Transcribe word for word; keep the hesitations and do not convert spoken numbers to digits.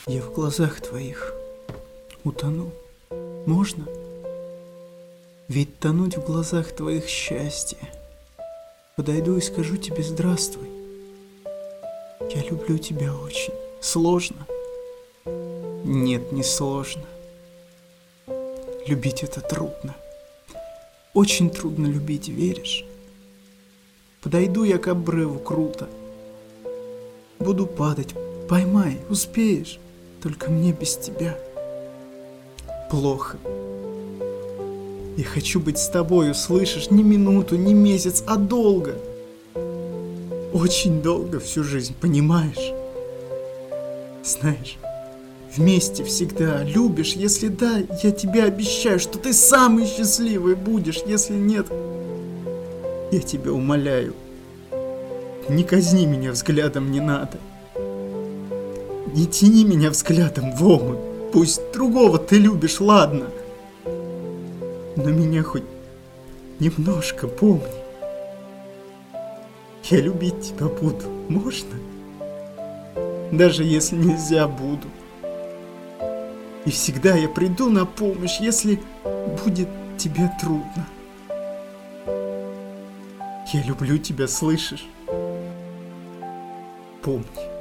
Я в глазах твоих утону. Можно? Ведь тонуть в глазах твоих счастье. Подойду и скажу тебе здравствуй. Я люблю тебя очень. Сложно? Нет, не сложно. Любить это трудно. Очень трудно любить, веришь? Подойду я к обрыву круто. Буду падать, поймай, успеешь. Только мне без тебя плохо. Я хочу быть с тобою, слышишь, не минуту, не месяц, а долго. Очень долго, всю жизнь, понимаешь? Знаешь, вместе всегда любишь, если да, я тебе обещаю, что ты самый счастливый будешь, если нет, я тебя умоляю, не казни меня взглядом, не надо. Не тяни меня взглядом в омут, пусть другого ты любишь, ладно, но меня хоть немножко помни. Я любить тебя буду, можно? Даже если нельзя, буду. И всегда я приду на помощь, если будет тебе трудно. Я люблю тебя, слышишь? Помни.